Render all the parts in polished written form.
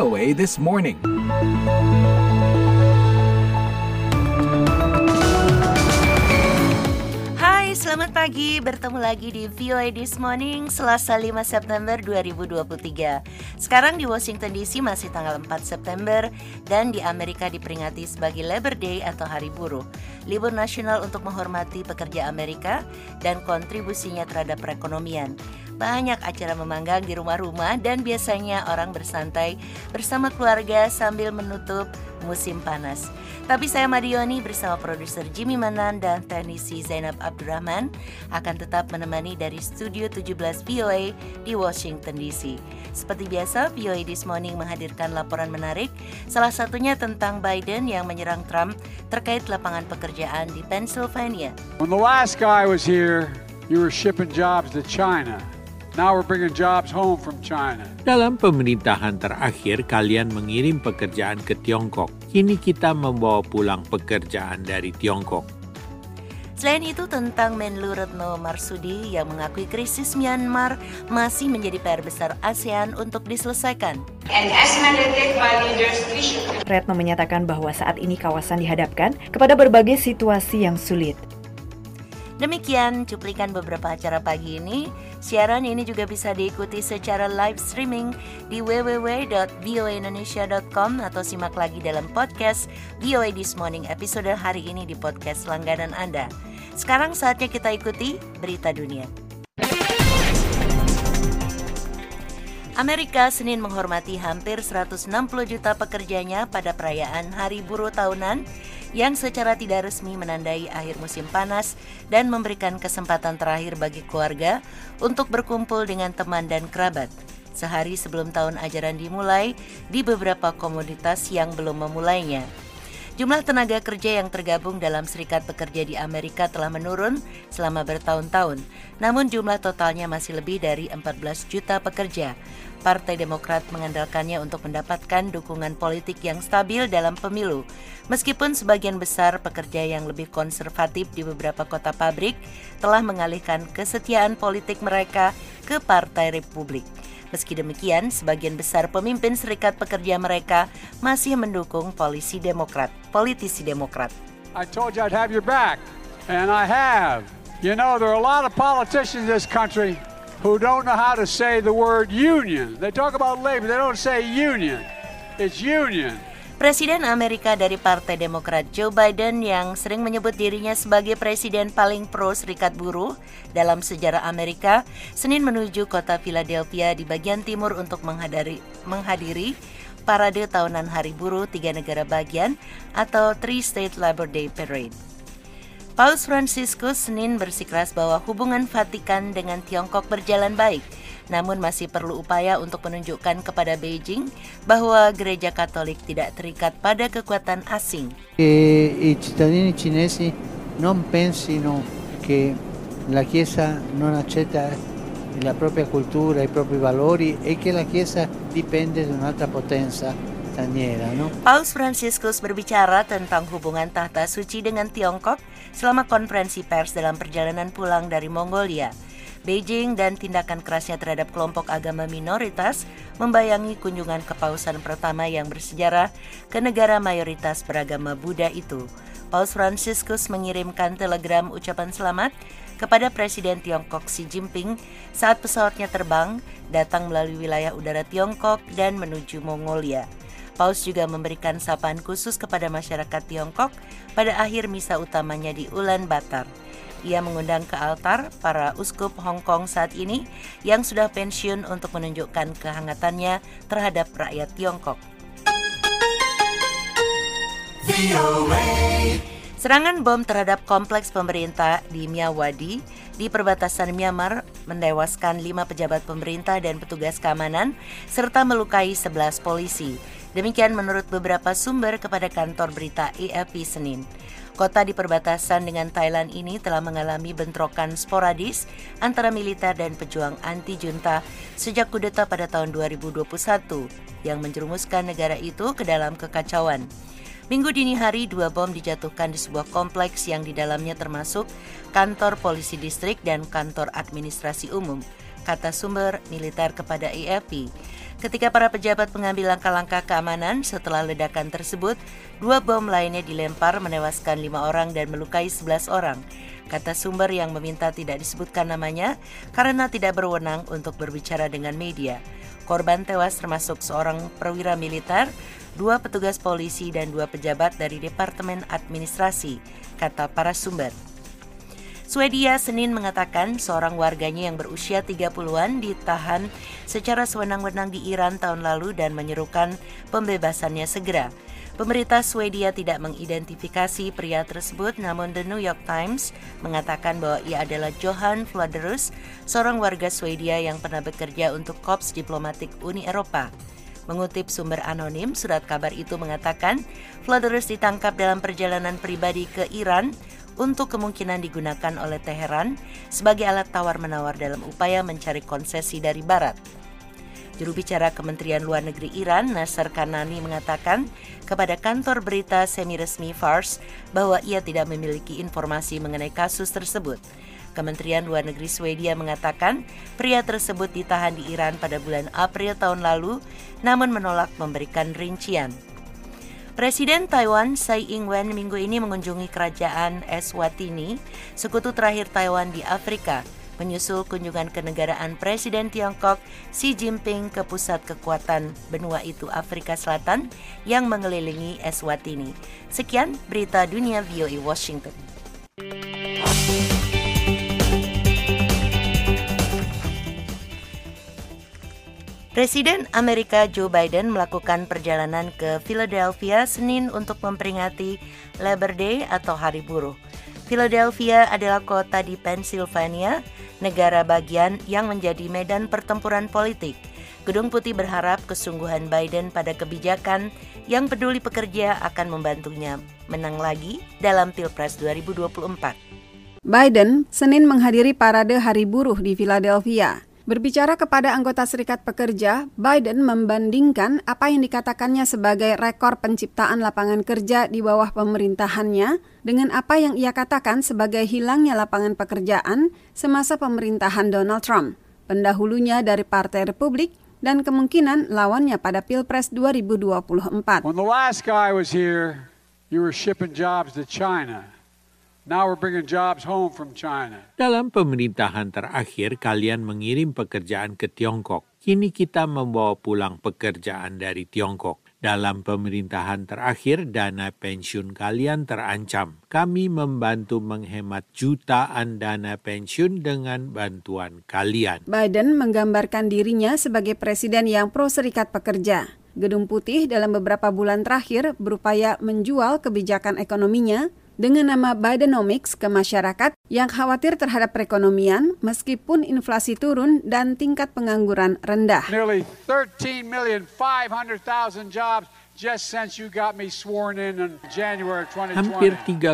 VOA This Morning. Selamat pagi, bertemu lagi di VOA This Morning, Selasa 5 September 2023. Sekarang di Washington DC masih tanggal 4 September dan di Amerika diperingati sebagai Labor Day atau Hari Buruh, libur nasional untuk menghormati pekerja Amerika dan kontribusinya terhadap perekonomian. Banyak acara memanggang di rumah-rumah dan biasanya orang bersantai bersama keluarga sambil menutup musim panas. Tapi saya Madioni bersama produser Jimmy Manan dan teknisi Zainab Abdurrahman akan tetap menemani dari Studio 17 VOA di Washington DC. Seperti biasa, VOA This Morning menghadirkan laporan menarik, salah satunya tentang Biden yang menyerang Trump terkait lapangan pekerjaan di Pennsylvania. When the last guy was here, you were shipping jobs to China. Now we're bringing jobs home from China. Dalam pemerintahan terakhir, kalian mengirim pekerjaan ke Tiongkok. Kini kita membawa pulang pekerjaan dari Tiongkok. Selain itu tentang Menlu Retno Marsudi yang mengakui krisis Myanmar masih menjadi PR besar ASEAN untuk diselesaikan. Retno menyatakan bahwa saat ini kawasan dihadapkan kepada berbagai situasi yang sulit. Demikian cuplikan beberapa acara pagi ini. Siaran ini juga bisa diikuti secara live streaming di www.voaindonesia.com atau simak lagi dalam podcast VOA This Morning episode hari ini di podcast langganan Anda. Sekarang saatnya kita ikuti berita dunia. Amerika Senin menghormati hampir 160 juta pekerjanya pada perayaan Hari Buruh tahunan yang secara tidak resmi menandai akhir musim panas dan memberikan kesempatan terakhir bagi keluarga untuk berkumpul dengan teman dan kerabat. Sehari sebelum tahun ajaran dimulai di beberapa komoditas yang belum memulainya. Jumlah tenaga kerja yang tergabung dalam serikat pekerja di Amerika telah menurun selama bertahun-tahun, namun jumlah totalnya masih lebih dari 14 juta pekerja. Partai Demokrat mengandalkannya untuk mendapatkan dukungan politik yang stabil dalam pemilu, meskipun sebagian besar pekerja yang lebih konservatif di beberapa kota pabrik telah mengalihkan kesetiaan politik mereka ke Partai Republik. Meski demikian, sebagian besar pemimpin serikat pekerja mereka masih mendukung politisi Demokrat. I told you I'd have your back, and I have. You know, there are a lot of politicians in this country who don't know how to say the word union. They talk about labor, they don't say union. It's union. Presiden Amerika dari Partai Demokrat Joe Biden yang sering menyebut dirinya sebagai presiden paling pro serikat buruh dalam sejarah Amerika, Senin menuju kota Philadelphia di bagian timur untuk menghadiri parade tahunan Hari Buruh 3 negara bagian atau Three State Labor Day Parade. Paus Fransiskus Senin bersikeras bahwa hubungan Vatikan dengan Tiongkok berjalan baik, namun masih perlu upaya untuk menunjukkan kepada Beijing bahwa Gereja Katolik tidak terikat pada kekuatan asing. I cittadini cinesi non pensino che la Chiesa non accetta la propria cultura, i propri valori e che la Chiesa dipende da un'altra potenza. Paus Fransiskus berbicara tentang hubungan tahta suci dengan Tiongkok selama konferensi pers dalam perjalanan pulang dari Mongolia. Beijing dan tindakan kerasnya terhadap kelompok agama minoritas membayangi kunjungan kepausan pertama yang bersejarah ke negara mayoritas beragama Buddha itu. Paus Fransiskus mengirimkan telegram ucapan selamat kepada Presiden Tiongkok Xi Jinping saat pesawatnya terbang datang melalui wilayah udara Tiongkok dan menuju Mongolia. Paus juga memberikan sapaan khusus kepada masyarakat Tiongkok pada akhir misa utamanya di Ulaanbaatar. Ia mengundang ke altar para uskup Hong Kong saat ini yang sudah pensiun untuk menunjukkan kehangatannya terhadap rakyat Tiongkok. Serangan bom terhadap kompleks pemerintah di Myawaddy di perbatasan Myanmar menewaskan 5 pejabat pemerintah dan petugas keamanan serta melukai 11 polisi. Demikian menurut beberapa sumber kepada kantor berita AFP Senin. Kota di perbatasan dengan Thailand ini telah mengalami bentrokan sporadis antara militer dan pejuang anti-junta sejak kudeta pada tahun 2021 yang menjerumuskan negara itu ke dalam kekacauan. Minggu dini hari 2 bom dijatuhkan di sebuah kompleks yang di dalamnya termasuk kantor polisi distrik dan kantor administrasi umum. kata sumber militer kepada AFP. Ketika para pejabat mengambil langkah-langkah keamanan setelah ledakan tersebut, 2 bom lainnya dilempar menewaskan 5 orang dan melukai 11 orang. Kata sumber yang meminta tidak disebutkan namanya karena tidak berwenang untuk berbicara dengan media. Korban tewas termasuk seorang perwira militer, 2 petugas polisi dan 2 pejabat dari Departemen Administrasi, kata para sumber. Swedia Senin mengatakan seorang warganya yang berusia 30-an ditahan secara sewenang-wenang di Iran tahun lalu dan menyerukan pembebasannya segera. Pemerintah Swedia tidak mengidentifikasi pria tersebut, namun The New York Times mengatakan bahwa ia adalah Johan Flederus, seorang warga Swedia yang pernah bekerja untuk Korps Diplomatik Uni Eropa. Mengutip sumber anonim, surat kabar itu mengatakan Flederus ditangkap dalam perjalanan pribadi ke Iran untuk kemungkinan digunakan oleh Teheran sebagai alat tawar-menawar dalam upaya mencari konsesi dari Barat. Juru bicara Kementerian Luar Negeri Iran, Nasser Kanani, mengatakan kepada kantor berita semi-resmi Fars bahwa ia tidak memiliki informasi mengenai kasus tersebut. Kementerian Luar Negeri Swedia mengatakan pria tersebut ditahan di Iran pada bulan April tahun lalu, namun menolak memberikan rincian. Presiden Taiwan Tsai Ing-wen minggu ini mengunjungi kerajaan Eswatini, sekutu terakhir Taiwan di Afrika, menyusul kunjungan kenegaraan Presiden Tiongkok Xi Jinping ke pusat kekuatan benua itu Afrika Selatan yang mengelilingi Eswatini. Sekian berita dunia VOA Washington. Presiden Amerika Joe Biden melakukan perjalanan ke Philadelphia Senin untuk memperingati Labor Day atau Hari Buruh. Philadelphia adalah kota di Pennsylvania, negara bagian yang menjadi medan pertempuran politik. Gedung Putih berharap kesungguhan Biden pada kebijakan yang peduli pekerja akan membantunya menang lagi dalam Pilpres 2024. Biden Senin menghadiri parade Hari Buruh di Philadelphia. Berbicara kepada anggota Serikat Pekerja, Biden membandingkan apa yang dikatakannya sebagai rekor penciptaan lapangan kerja di bawah pemerintahannya dengan apa yang ia katakan sebagai hilangnya lapangan pekerjaan semasa pemerintahan Donald Trump, pendahulunya dari Partai Republik dan kemungkinan lawannya pada Pilpres 2024. When the last guy was here, you were shipping jobs to China. Now we're bringing jobs home from China. Dalam pemerintahan terakhir, kalian mengirim pekerjaan ke Tiongkok. Kini kita membawa pulang pekerjaan dari Tiongkok. Dalam pemerintahan terakhir, dana pensiun kalian terancam. Kami membantu menghemat jutaan dana pensiun dengan bantuan kalian. Biden menggambarkan dirinya sebagai presiden yang pro serikat pekerja. Gedung Putih dalam beberapa bulan terakhir berupaya menjual kebijakan ekonominya dengan nama Bidenomics ke masyarakat yang khawatir terhadap perekonomian meskipun inflasi turun dan tingkat pengangguran rendah. Nearly 13,500,000 jobs just since you got me sworn in January 2020. Hampir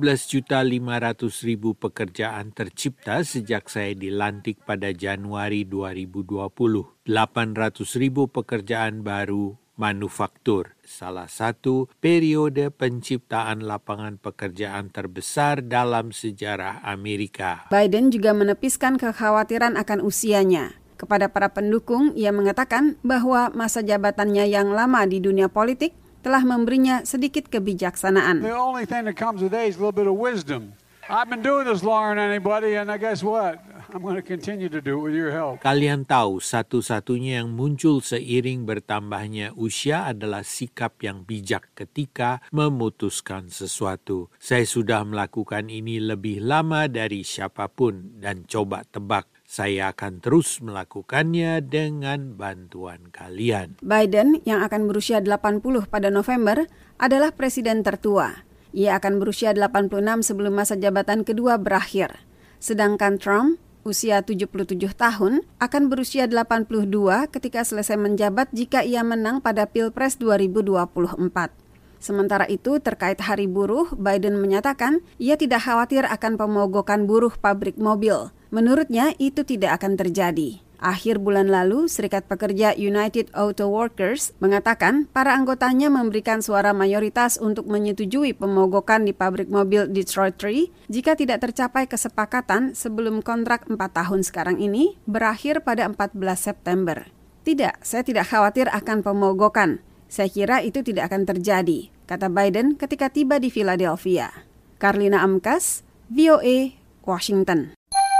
13.500.000 pekerjaan tercipta sejak saya dilantik pada Januari 2020. 800.000 pekerjaan baru manufaktur, salah satu periode penciptaan lapangan pekerjaan terbesar dalam sejarah Amerika. Biden juga menepiskan kekhawatiran akan usianya. Kepada para pendukung, ia mengatakan bahwa masa jabatannya yang lama di dunia politik telah memberinya sedikit kebijaksanaan. The only thing that comes with age is a little bit of wisdom. I've been doing this longer than anybody, and I guess what? I'm going to continue to do it with your help. Kalian tahu, satu-satunya yang muncul seiring bertambahnya usia adalah sikap yang bijak ketika memutuskan sesuatu. Saya sudah melakukan ini lebih lama dari siapapun dan coba tebak, saya akan terus melakukannya dengan bantuan kalian. Biden yang akan berusia 80 pada November adalah presiden tertua. Ia akan berusia 86 sebelum masa jabatan kedua berakhir. Sedangkan Trump, usia 77 tahun, akan berusia 82 ketika selesai menjabat jika ia menang pada Pilpres 2024. Sementara itu, terkait Hari Buruh, Biden menyatakan ia tidak khawatir akan pemogokan buruh pabrik mobil. Menurutnya, itu tidak akan terjadi. Akhir bulan lalu, Serikat Pekerja United Auto Workers mengatakan para anggotanya memberikan suara mayoritas untuk menyetujui pemogokan di pabrik mobil Detroit 3 jika tidak tercapai kesepakatan sebelum kontrak 4 tahun sekarang ini berakhir pada 14 September. Tidak, saya tidak khawatir akan pemogokan. Saya kira itu tidak akan terjadi, kata Biden ketika tiba di Philadelphia. Karlina Amkas, VOA, Washington.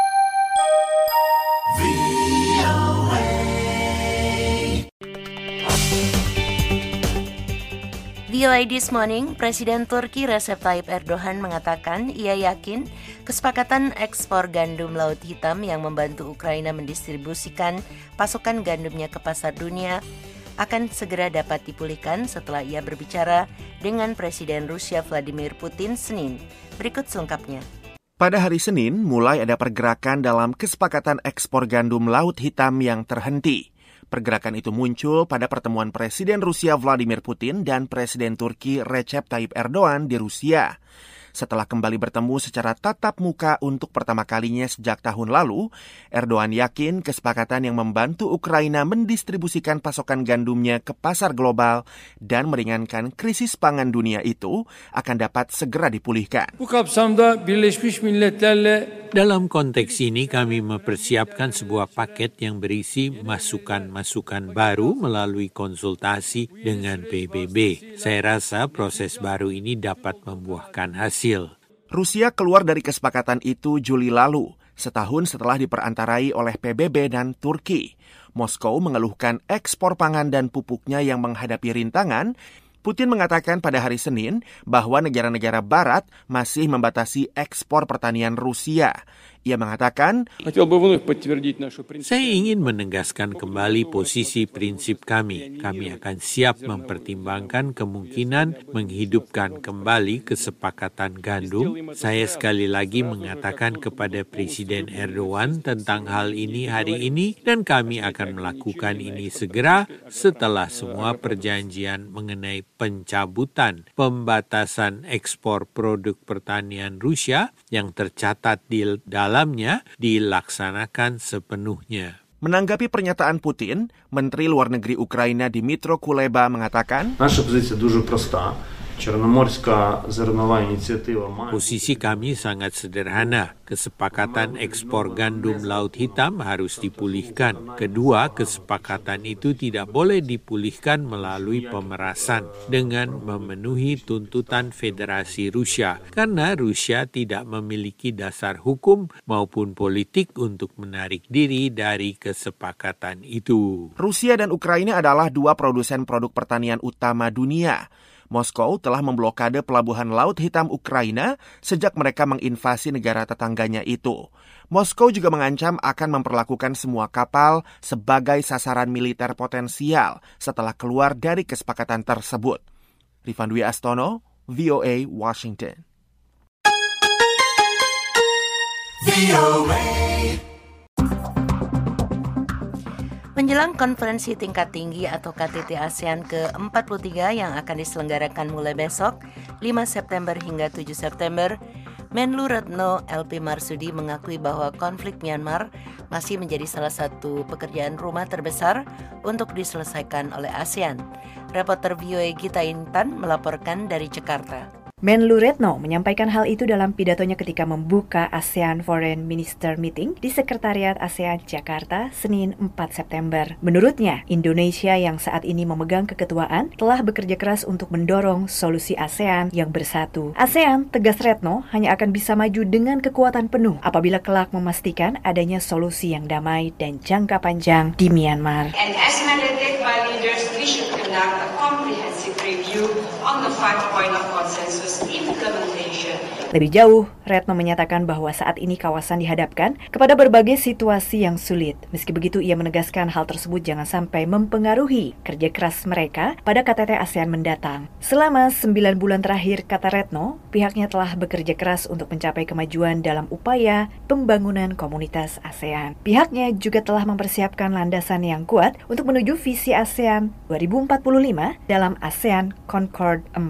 VOA This Morning, Presiden Turki Recep Tayyip Erdogan mengatakan ia yakin kesepakatan ekspor gandum Laut Hitam yang membantu Ukraina mendistribusikan pasokan gandumnya ke pasar dunia akan segera dapat dipulihkan setelah ia berbicara dengan Presiden Rusia Vladimir Putin Senin. Berikut selengkapnya. Pada hari Senin, mulai ada pergerakan dalam kesepakatan ekspor gandum Laut Hitam yang terhenti. Pergerakan itu muncul pada pertemuan Presiden Rusia Vladimir Putin dan Presiden Turki Recep Tayyip Erdogan di Rusia. Setelah kembali bertemu secara tatap muka untuk pertama kalinya sejak tahun lalu, Erdogan yakin kesepakatan yang membantu Ukraina mendistribusikan pasokan gandumnya ke pasar global dan meringankan krisis pangan dunia itu akan dapat segera dipulihkan. Bu kapsamda Birleşmiş Milletler'le Dalam konteks ini kami mempersiapkan sebuah paket yang berisi masukan-masukan baru melalui konsultasi dengan PBB. Saya rasa proses baru ini dapat membuahkan hasil. Rusia keluar dari kesepakatan itu Juli lalu, setahun setelah diperantarai oleh PBB dan Turki. Moskow mengeluhkan ekspor pangan dan pupuknya yang menghadapi rintangan. Putin mengatakan pada hari Senin bahwa negara-negara barat masih membatasi ekspor pertanian Rusia. Ia mengatakan, saya ingin menegaskan kembali posisi prinsip kami. Kami akan siap mempertimbangkan kemungkinan menghidupkan kembali kesepakatan gandum. Saya sekali lagi mengatakan kepada Presiden Erdogan tentang hal ini hari ini dan kami akan melakukan ini segera setelah semua perjanjian mengenai pencabutan pembatasan ekspor produk pertanian Rusia yang tercatat di dalamnya dilaksanakan sepenuhnya. Menanggapi pernyataan Putin, Menteri Luar Negeri Ukraina Dmytro Kuleba mengatakan, posisi kami sangat sederhana. Kesepakatan ekspor gandum Laut Hitam harus dipulihkan. Kedua, kesepakatan itu tidak boleh dipulihkan melalui pemerasan dengan memenuhi tuntutan Federasi Rusia, karena Rusia tidak memiliki dasar hukum maupun politik untuk menarik diri dari kesepakatan itu. Rusia dan Ukraina adalah dua produsen produk pertanian utama dunia. Moskow telah memblokade pelabuhan Laut Hitam Ukraina sejak mereka menginvasi negara tetangganya itu. Moskow juga mengancam akan memperlakukan semua kapal sebagai sasaran militer potensial setelah keluar dari kesepakatan tersebut. Rifan Dwi Astono, VOA, Washington. Menjelang konferensi tingkat tinggi atau KTT ASEAN ke-43 yang akan diselenggarakan mulai besok, 5 September hingga 7 September, Menlu Retno LP Marsudi mengakui bahwa konflik Myanmar masih menjadi salah satu pekerjaan rumah terbesar untuk diselesaikan oleh ASEAN. Reporter VOA Gita Intan melaporkan dari Jakarta. Menlu Retno menyampaikan hal itu dalam pidatonya ketika membuka ASEAN Foreign Minister Meeting di Sekretariat ASEAN Jakarta, Senin 4 September. Menurutnya, Indonesia yang saat ini memegang keketuaan telah bekerja keras untuk mendorong solusi ASEAN yang bersatu. ASEAN, tegas Retno, hanya akan bisa maju dengan kekuatan penuh apabila kelak memastikan adanya solusi yang damai dan jangka panjang di Myanmar. And as mandated by leaders, we should conduct a comprehensive review on the 5 point of consensus implementation. Lebih jauh, Retno menyatakan bahwa saat ini kawasan dihadapkan kepada berbagai situasi yang sulit. Meski begitu, ia menegaskan hal tersebut jangan sampai mempengaruhi kerja keras mereka pada KTT ASEAN mendatang. Selama 9 bulan terakhir, kata Retno, pihaknya telah bekerja keras untuk mencapai kemajuan dalam upaya pembangunan komunitas ASEAN. Pihaknya juga telah mempersiapkan landasan yang kuat untuk menuju visi ASEAN 2045 dalam ASEAN Concord 4.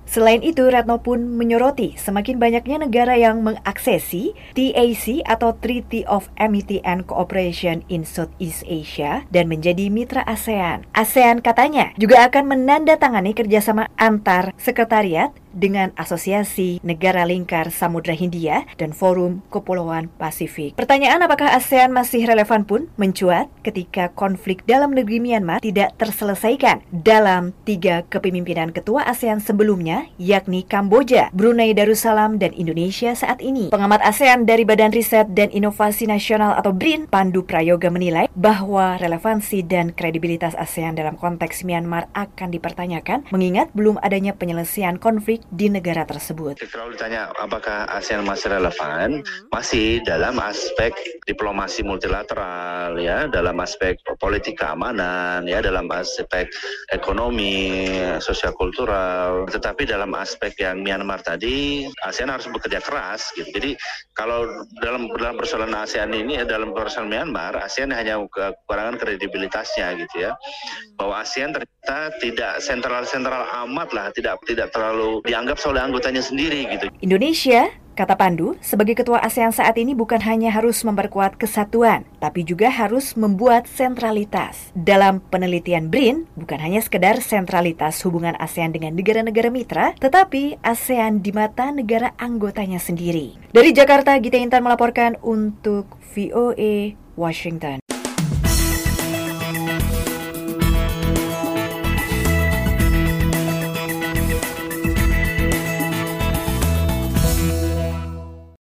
Selain itu, Retno pun menyoroti semakin banyaknya negara yang mengaksesi TAC atau Treaty of Amity and Cooperation in Southeast Asia dan menjadi mitra ASEAN. ASEAN katanya juga akan menandatangani kerjasama antar sekretariat dengan Asosiasi Negara Lingkar Samudra Hindia dan Forum Kepulauan Pasifik. Pertanyaan apakah ASEAN masih relevan pun mencuat ketika konflik dalam negeri Myanmar tidak terselesaikan dalam 3 kepemimpinan ketua ASEAN sebelumnya, yakni Kamboja, Brunei Darussalam, dan Indonesia saat ini. Pengamat ASEAN dari Badan Riset dan Inovasi Nasional atau BRIN, Pandu Prayoga menilai bahwa relevansi dan kredibilitas ASEAN dalam konteks Myanmar akan dipertanyakan mengingat belum adanya penyelesaian konflik di negara tersebut. Kalau ditanya apakah ASEAN masih relevan, masih dalam aspek diplomasi multilateral, ya, dalam aspek politik keamanan, ya, dalam aspek ekonomi, sosial kultural. Tetapi dalam aspek yang Myanmar tadi, ASEAN harus bekerja keras, gitu. Jadi kalau dalam persoalan ASEAN ini, dalam persoalan Myanmar, ASEAN hanya kekurangan kredibilitasnya, gitu ya. Bahwa ASEAN ternyata tidak sentral amat lah, tidak terlalu dianggap oleh anggotanya sendiri gitu. Indonesia, kata Pandu, sebagai ketua ASEAN saat ini bukan hanya harus memperkuat kesatuan, tapi juga harus membuat sentralitas. Dalam penelitian BRIN, bukan hanya sekedar sentralitas hubungan ASEAN dengan negara-negara mitra, tetapi ASEAN di mata negara anggotanya sendiri. Dari Jakarta, Gita Intan melaporkan untuk VOA Washington.